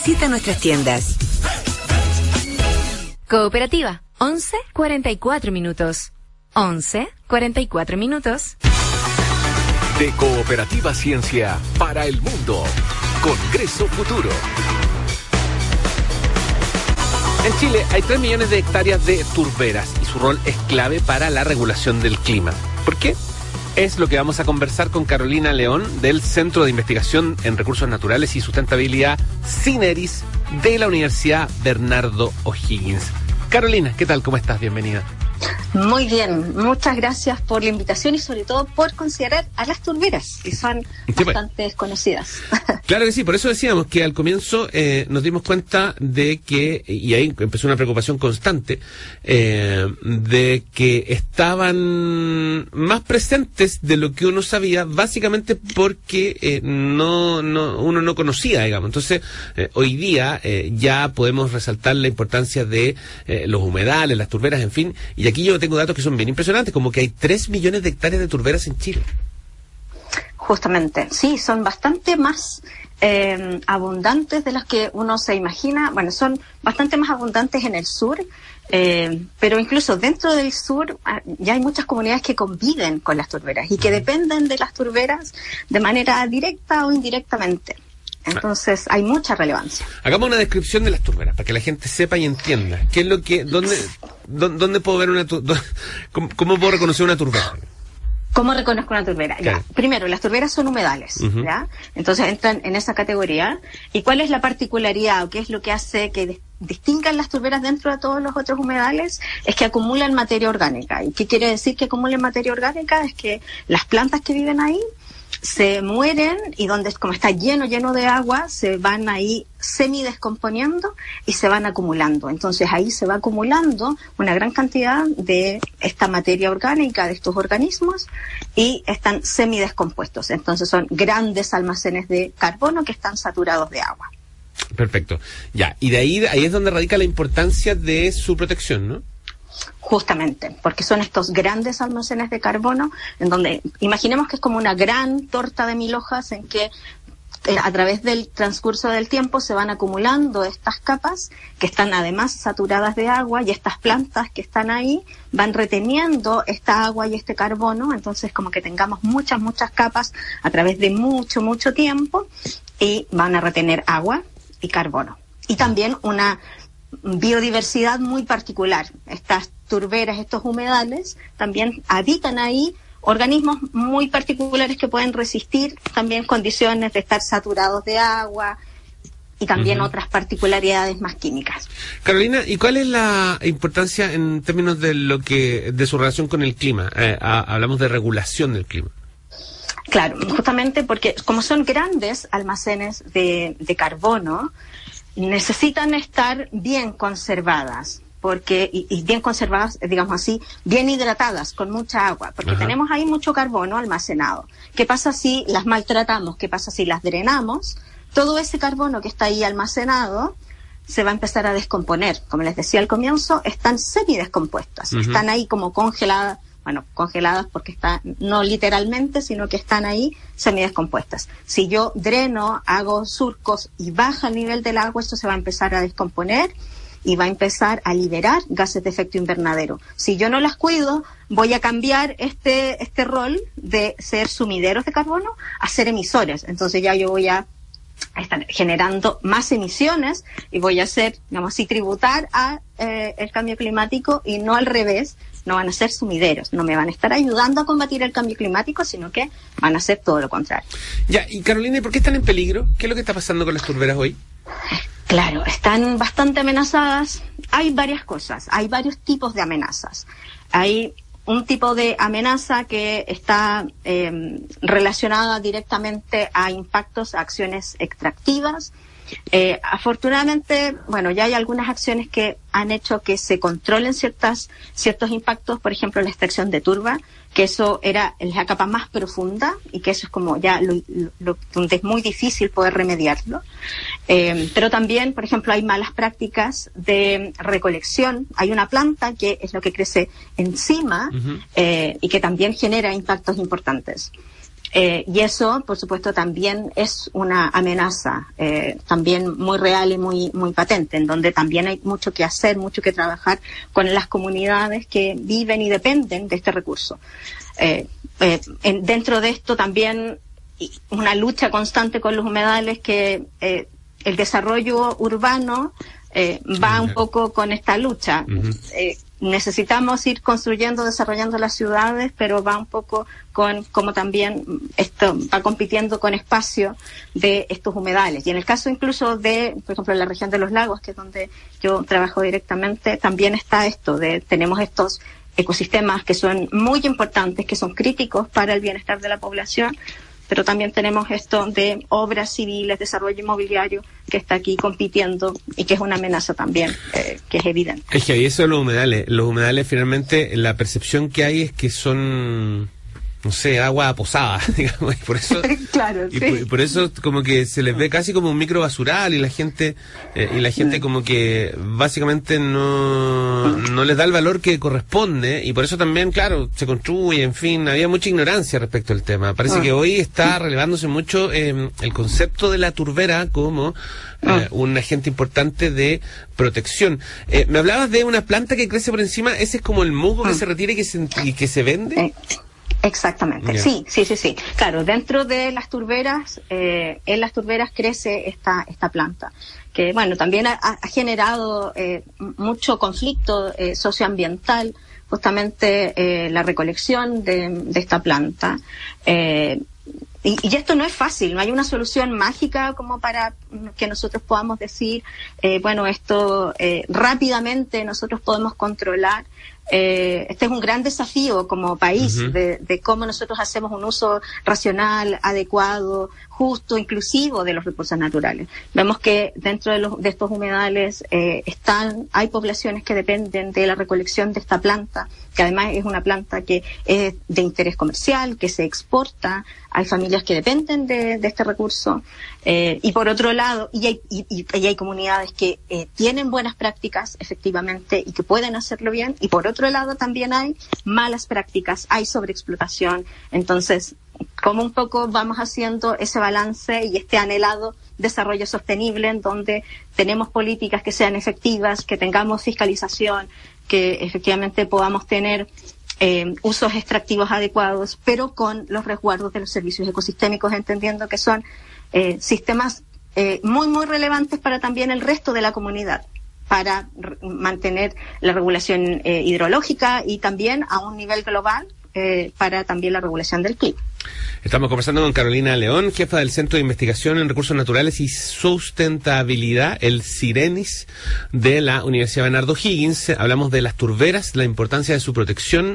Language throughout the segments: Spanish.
Visita nuestras tiendas. Cooperativa, 11:44 minutos. 11:44 minutos. De Cooperativa Ciencia para el Mundo. Congreso Futuro. En Chile hay 3 millones de hectáreas de turberas y su rol es clave para la regulación del clima. ¿Por qué? Es lo que vamos a conversar con Carolina León del Centro de Investigación en Recursos Naturales y Sustentabilidad CINERIS de la Universidad Bernardo O'Higgins. Carolina, ¿qué tal? ¿Cómo estás? Bienvenida. Muy bien, muchas gracias por la invitación y sobre todo por considerar a las turberas, que son bastante desconocidas. Claro que sí, por eso decíamos que al comienzo nos dimos cuenta de que, y ahí empezó una preocupación constante, de que estaban más presentes de lo que uno sabía, básicamente porque uno no conocía, digamos. Entonces, hoy día ya podemos resaltar la importancia de los humedales, las turberas, en fin, y aquí yo tengo datos que son bien impresionantes, como que hay 3 millones de hectáreas de turberas en Chile. Justamente, sí, son bastante más abundantes de las que uno se imagina. Bueno, son bastante más abundantes en el sur, pero incluso dentro del sur ya hay muchas comunidades que conviven con las turberas y que dependen de las turberas de manera directa o indirectamente. Entonces hay mucha relevancia. Hagamos una descripción de las turberas para que la gente sepa y entienda qué es lo que, dónde puedo ver una turbera, cómo puedo reconocer una turbera. ¿Cómo reconozco una turbera? Claro. Ya. Primero, las turberas son humedales, ¿ya? Entonces entran en esa categoría. ¿Y cuál es la particularidad o qué es lo que hace que distingan las turberas dentro de todos los otros humedales? Es que acumulan materia orgánica. ¿Y qué quiere decir que acumulan materia orgánica? Es que las plantas que viven ahí se mueren y donde, como está lleno de agua, se van ahí semidescomponiendo y se van acumulando. Entonces ahí se va acumulando una gran cantidad de esta materia orgánica, de estos organismos, y están semidescompuestos. Entonces son grandes almacenes de carbono que están saturados de agua. Perfecto. Ya, y de ahí es donde radica la importancia de su protección, ¿no? Justamente, porque son estos grandes almacenes de carbono en donde, imaginemos que es como una gran torta de 1000 hojas en que a través del transcurso del tiempo se van acumulando estas capas que están además saturadas de agua y estas plantas que están ahí van reteniendo esta agua y este carbono, entonces como que tengamos muchas capas a través de mucho tiempo y van a retener agua y carbono. Y también una biodiversidad muy particular. Estas turberas, estos humedales, también habitan ahí organismos muy particulares que pueden resistir también condiciones de estar saturados de agua y también otras particularidades más químicas. Carolina, ¿y cuál es la importancia en términos de su relación con el clima? Hablamos de regulación del clima. Claro, justamente porque como son grandes almacenes de carbono, necesitan estar bien conservadas, porque y bien conservadas, digamos así, bien hidratadas, con mucha agua, porque tenemos ahí mucho carbono almacenado. ¿Qué pasa si las maltratamos? ¿Qué pasa si las drenamos? Todo ese carbono que está ahí almacenado se va a empezar a descomponer. Como les decía al comienzo, están semidescompuestas, están ahí como congeladas. Bueno, congeladas porque están, no literalmente, sino que están ahí semidescompuestas. Si yo dreno, hago surcos y baja el nivel del agua, esto se va a empezar a descomponer y va a empezar a liberar gases de efecto invernadero. Si yo no las cuido, voy a cambiar este rol de ser sumideros de carbono a ser emisores. Entonces ya yo voy a estar generando más emisiones y voy a hacer, digamos así, tributar a el cambio climático y no al revés. No van a ser sumideros, no me van a estar ayudando a combatir el cambio climático, sino que van a hacer todo lo contrario. Ya, y Carolina, ¿y por qué están en peligro? ¿Qué es lo que está pasando con las turberas hoy? Claro, están bastante amenazadas. Hay varias cosas, hay varios tipos de amenazas. Hay un tipo de amenaza que está relacionada directamente a impactos, a acciones extractivas. Afortunadamente, bueno, ya hay algunas acciones que han hecho que se controlen ciertos impactos, por ejemplo, la extracción de turba, que eso era la capa más profunda y que eso es como ya donde es muy difícil poder remediarlo. Pero también, por ejemplo, hay malas prácticas de recolección. Hay una planta que es lo que crece encima y que también genera impactos importantes. Y eso, por supuesto, también es una amenaza, también muy real y muy patente, en donde también hay mucho que hacer, mucho que trabajar con las comunidades que viven y dependen de este recurso. Dentro de esto también una lucha constante con los humedales, que el desarrollo urbano va un poco con esta lucha. Necesitamos ir construyendo, desarrollando las ciudades, pero va un poco con como también esto va compitiendo con espacio de estos humedales. Y en el caso incluso de, por ejemplo, la región de los lagos, que es donde yo trabajo directamente, también está esto tenemos estos ecosistemas que son muy importantes, que son críticos para el bienestar de la población, pero también tenemos esto de obras civiles, desarrollo inmobiliario, que está aquí compitiendo y que es una amenaza también, que es evidente. Es que ahí eso de los humedales. Los humedales, finalmente, la percepción que hay es que son, no sé, agua posada, digamos, y por eso, claro, y sí. por eso como que se les ve casi como un micro basural, y la gente como que básicamente no les da el valor que corresponde, y por eso también, claro, se construye, en fin, había mucha ignorancia respecto al tema. Parece que hoy está relevándose mucho el concepto de la turbera como un agente importante de protección. Me hablabas de una planta que crece por encima, ese es como el musgo que se retira y que se vende. Exactamente, Yeah. Sí. Claro, dentro de las turberas, en las turberas crece esta planta, que bueno, también ha generado mucho conflicto socioambiental, justamente la recolección de esta planta. Y esto no es fácil, no hay una solución mágica como para que nosotros podamos decir, bueno, esto rápidamente nosotros podemos controlar. Este es un gran desafío como país de cómo nosotros hacemos un uso racional, adecuado, justo, inclusivo de los recursos naturales. Vemos que dentro de estos humedales hay poblaciones que dependen de la recolección de esta planta, que además es una planta que es de interés comercial, que se exporta. Hay familias que dependen de este recurso, y por otro lado, y hay comunidades que tienen buenas prácticas efectivamente y que pueden hacerlo bien, y por otro lado también hay malas prácticas, hay sobreexplotación. Entonces, como un poco vamos haciendo ese balance y este anhelado desarrollo sostenible, en donde tenemos políticas que sean efectivas, que tengamos fiscalización, que efectivamente podamos tener usos extractivos adecuados, pero con los resguardos de los servicios ecosistémicos, entendiendo que son sistemas muy relevantes para también el resto de la comunidad, para mantener la regulación hidrológica y también a un nivel global para también la regulación del clima. Estamos conversando con Carolina León, jefa del Centro de Investigación en Recursos Naturales y Sustentabilidad, el CIRENIS, de la Universidad Bernardo Higgins. Hablamos de las turberas, la importancia de su protección.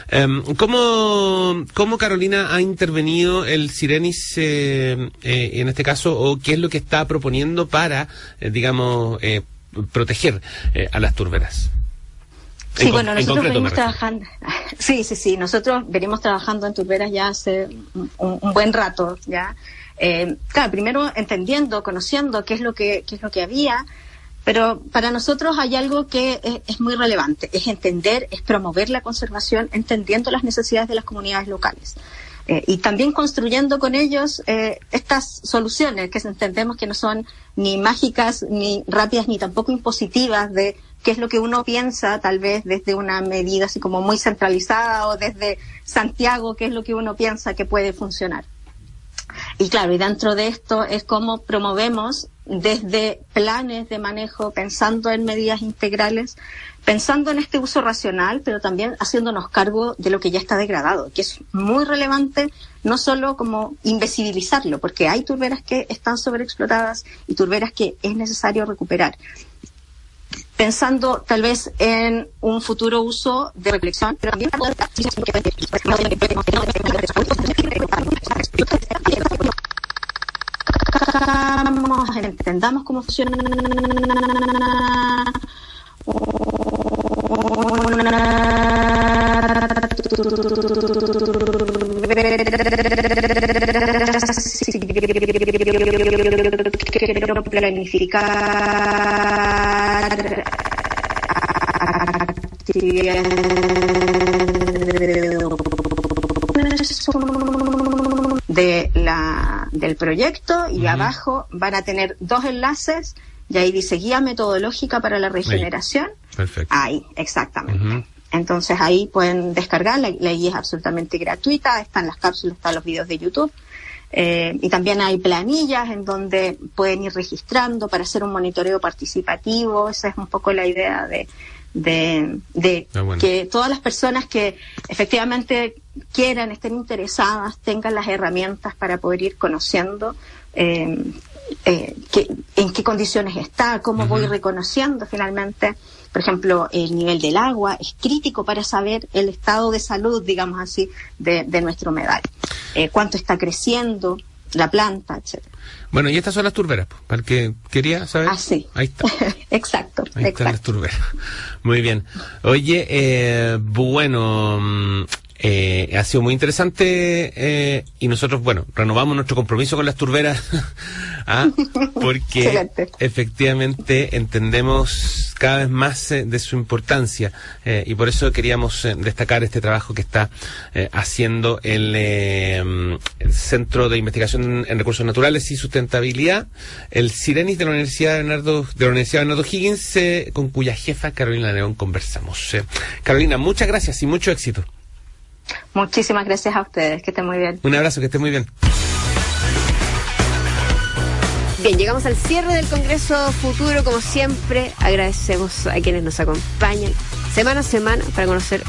¿Cómo, Carolina, ha intervenido el CIRENIS en este caso, o qué es lo que está proponiendo para, proteger a las turberas? Sí, bueno, nosotros venimos trabajando. Sí, nosotros venimos trabajando en turberas ya hace un buen rato, ya. Claro, primero entendiendo, conociendo qué es lo que había, pero para nosotros hay algo que es muy relevante, es entender, es promover la conservación, entendiendo las necesidades de las comunidades locales. Y también construyendo con ellos estas soluciones que entendemos que no son ni mágicas, ni rápidas, ni tampoco impositivas de qué es lo que uno piensa, tal vez desde una medida así como muy centralizada, o desde Santiago, qué es lo que uno piensa que puede funcionar. Y claro, y dentro de esto es cómo promovemos desde planes de manejo, pensando en medidas integrales, pensando en este uso racional, pero también haciéndonos cargo de lo que ya está degradado, que es muy relevante, no solo como invisibilizarlo, porque hay turberas que están sobreexplotadas y turberas que es necesario recuperar. Pensando tal vez en un futuro uso de recolección, pero también entendamos cómo funciona planificar del proyecto y abajo van a tener 2 enlaces y ahí dice guía metodológica para la regeneración. Perfecto. Ahí, exactamente. Entonces ahí pueden descargar, la guía es absolutamente gratuita, están las cápsulas, están los videos de YouTube. Y también hay planillas en donde pueden ir registrando para hacer un monitoreo participativo. Esa es un poco la idea de que todas las personas que efectivamente quieran, estén interesadas, tengan las herramientas para poder ir conociendo en qué condiciones está, cómo voy reconociendo finalmente. Por ejemplo, el nivel del agua es crítico para saber el estado de salud, digamos así, de nuestro humedal. Cuánto está creciendo la planta, etcétera. Bueno, y estas son las turberas, para el que quería saber. Ah, sí. Ahí está. Exacto. Ahí están las turberas. Muy bien. Oye, bueno, ha sido muy interesante y nosotros, bueno, renovamos nuestro compromiso con las turberas porque excelente. Efectivamente entendemos cada vez más de su importancia y por eso queríamos destacar este trabajo que está haciendo el Centro de Investigación en Recursos Naturales y Sustentabilidad, el Sirenis de la Universidad Bernardo Higgins, con cuya jefa Carolina León conversamos. Carolina, muchas gracias y mucho éxito. Muchísimas gracias a ustedes, que estén muy bien. Un abrazo, que esté muy bien. Bien, llegamos al cierre del Congreso Futuro. Como siempre, agradecemos a quienes nos acompañan semana a semana para conocer